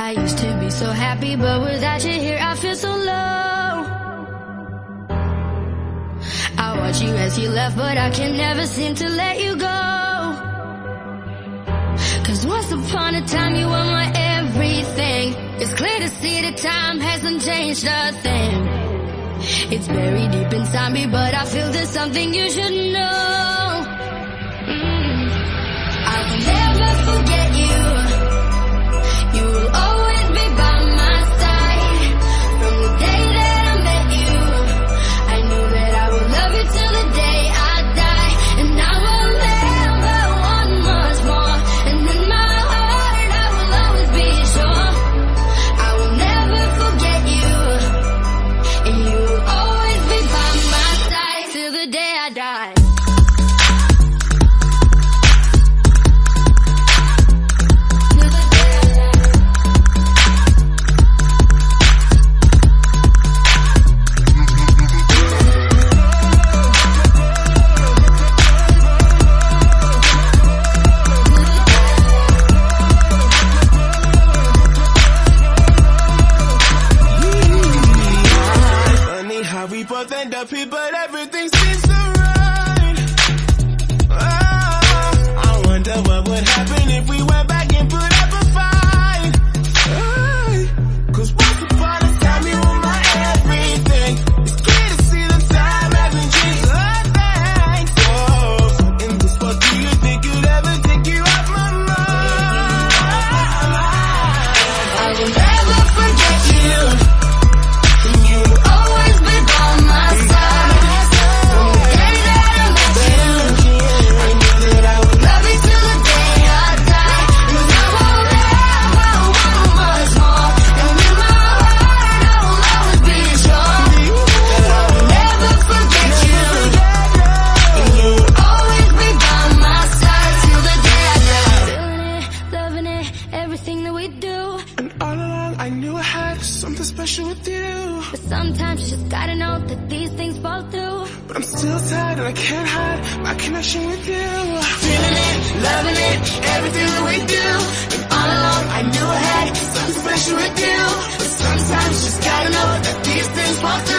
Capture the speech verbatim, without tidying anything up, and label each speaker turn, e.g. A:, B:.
A: I used to be so happy, but without you here I feel so low. I watch you as you left, but I can never seem to let you go. Cause once upon a time you were my everything. It's clear to see that time hasn't changed a thing. It's buried deep inside me, but I feel there's something you should know. mm. I will never forget you. You will always be by my side. From the day that I met you, I knew that I would love you till the day I die. And I will never want much more. And in my heart I will always be sure I will never forget you. And you will always be by my side till the day I die.
B: We both end up here, but everything seems so right. Oh, I wonder what would happen if we went back and put up a fight. Oh, Cause once upon a time you were my everything. It's clear to see the time hasn't changed a thing. So, in this world, do you think you'd ever take you off my mind?
A: I will never forget you. And you will always be by my side. From the day that I met you, I knew that I would love you till the day I die. Cause I will never want much more. And in my heart I will always be sure that I will never forget you. And you will always be by my side till the day I die. Feeling it, loving it, everything that we do.
B: And all along I knew I had something special with you.
A: But sometimes you just gotta know that these things fall through.
B: But I'm still tired and I can't hide my connection with you. Feeling it, loving it, everything that we do. And all along I knew I had something special with you. But sometimes you just gotta know that these things fall through.